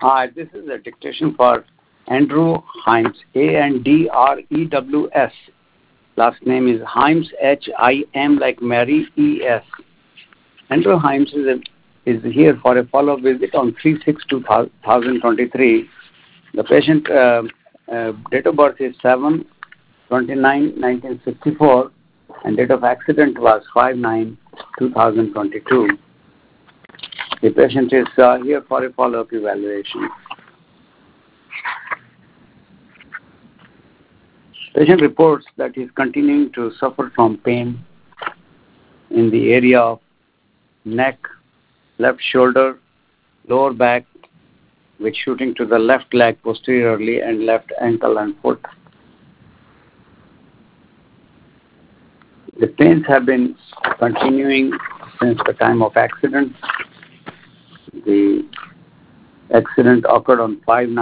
Hi, this is a dictation for Andrew Himes, Andrews. Last name is Himes, Him like Mary, Es. Andrew Himes is here for a follow-up visit on 3/6/2023. The patient date of birth is 7/29/1964 and date of accident was 5/9/2022. The patient is here for a follow-up evaluation. Patient reports that he is continuing to suffer from pain in the area of neck, left shoulder, lower back, with shooting to the left leg posteriorly and left ankle and foot. The pains have been continuing since the time of accident. The accident occurred on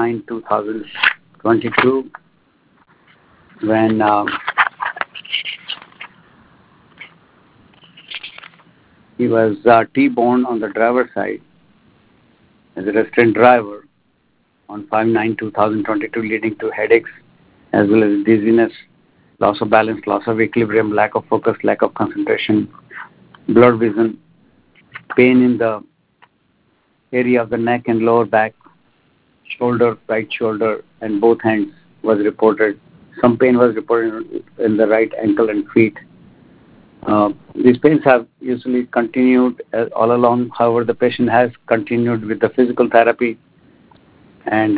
5/9/2022 when he was T-boned on the driver's side as a restrained driver on 5/9/2022, leading to headaches as well as dizziness, loss of balance, loss of equilibrium, lack of focus, lack of concentration, blurred vision, pain in the area of the neck and lower back, shoulder, right shoulder, and both hands was reported. Some pain was reported in the right ankle and feet. These pains have usually continued all along. However, the patient has continued with the physical therapy, and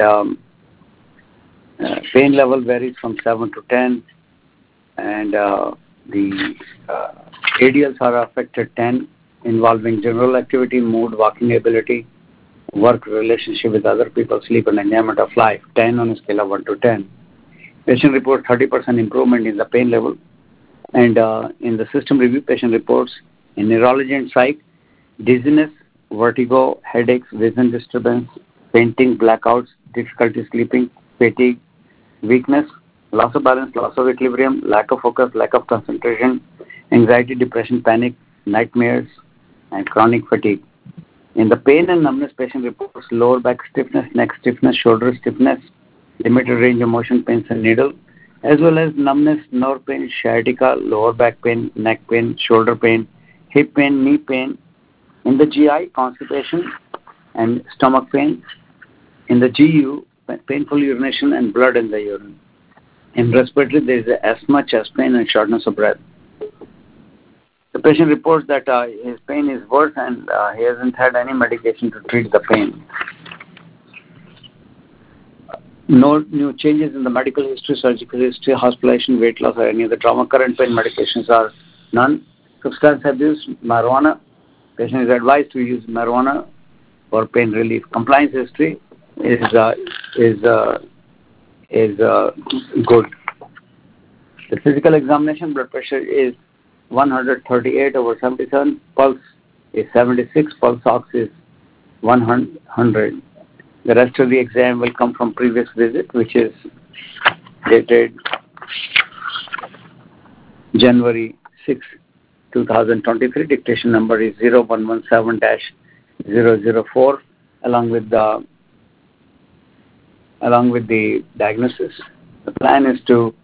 pain level varies from 7 to 10, and the ADLs are affected 10, involving general activity, mood, walking ability, work, relationship with other people, sleep, and enjoyment of life, 10 on a scale of 1 to 10. Patient reports 30% improvement in the pain level, and in the system review, patient reports in neurology and psych, dizziness, vertigo, headaches, vision disturbance, fainting, blackouts, difficulty sleeping, fatigue, weakness, loss of balance, loss of equilibrium, lack of focus, lack of concentration, anxiety, depression, panic, nightmares, and chronic fatigue. In the pain and numbness, patient reports lower back stiffness, neck stiffness, shoulder stiffness, limited range of motion, pins and needle, as well as numbness, nerve pain, sciatica, lower back pain, neck pain, shoulder pain, hip pain, knee pain. In the GI, constipation and stomach pain. In the GU, painful urination and blood in the urine. In respiratory, there is asthma, chest pain, and shortness of breath. The patient reports that his pain is worse and he hasn't had any medication to treat the pain. No new changes in the medical history, surgical history, hospitalization, weight loss, or any of the trauma. Current pain medications are none. Substance abuse, marijuana. Patient is advised to use marijuana for pain relief. Compliance history is good. The physical examination, blood pressure is 138/77, pulse is 76, pulse ox is 100. The rest of the exam will come from previous visit, which is dated January 6, 2023. Dictation number is 0117-004, along with the diagnosis. The plan is to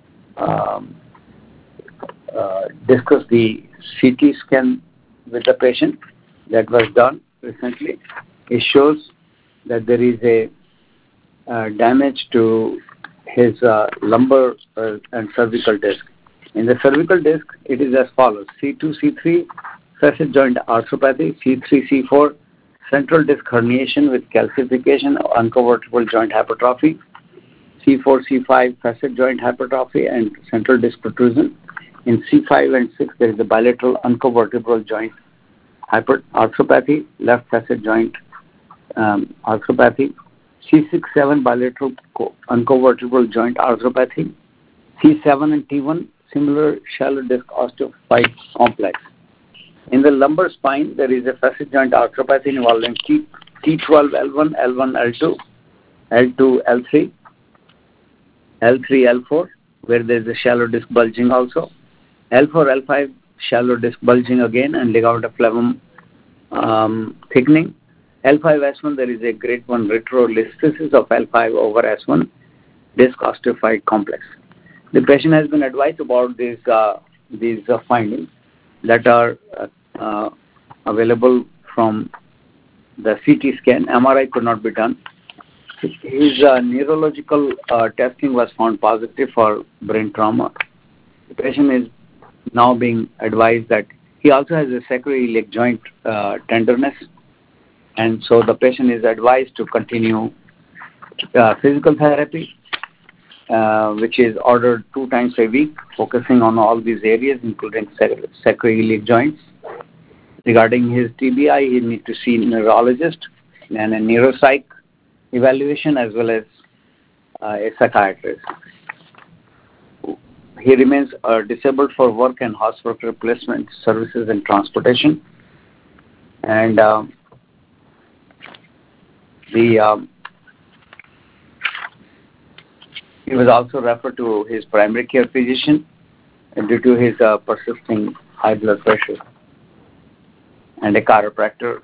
discuss the CT scan with the patient that was done recently. It shows that there is a damage to his lumbar and cervical disc. In the cervical disc, it is as follows: C2, C3, facet joint arthropathy; C3, C4, central disc herniation with calcification, uncovertible joint hypertrophy; C4, C5, facet joint hypertrophy and central disc protrusion. In C5 and 6, there is a bilateral uncovertebral joint arthropathy, left facet joint arthropathy. C6, 7, bilateral uncovertebral joint arthropathy. C7 and T1, similar shallow disc osteophyte complex. In the lumbar spine, there is a facet joint arthropathy involving T12, L1, L1, L2, L2, L3, L3, L4, where there is a shallow disc bulging also. L4, L5, shallow disc bulging again and ligament of phlegm thickening. L5-S1, there is a grade 1 retrolisthesis of L5 over S1 disc osteophyte complex. The patient has been advised about these findings that are available from the CT scan. MRI could not be done. His neurological testing was found positive for brain trauma. The patient is now being advised that he also has a sacroiliac joint tenderness, and so the patient is advised to continue physical therapy, which is ordered 2 times a week, focusing on all these areas, including sacroiliac joints. Regarding his TBI, he needs to see a neurologist and a neuropsych evaluation as well as a psychiatrist. He remains disabled for work and hospital replacement services and transportation. And he was also referred to his primary care physician due to his persisting high blood pressure, and a chiropractor.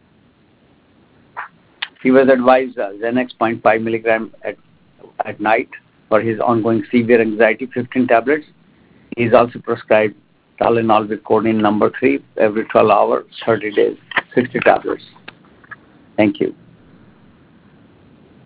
He was advised Xanax 0.5 milligram at night for his ongoing severe anxiety, 15 tablets. He is also prescribed Tylenol with codeine number 3 every 12 hours, 30 days, 60 tablets. Thank you.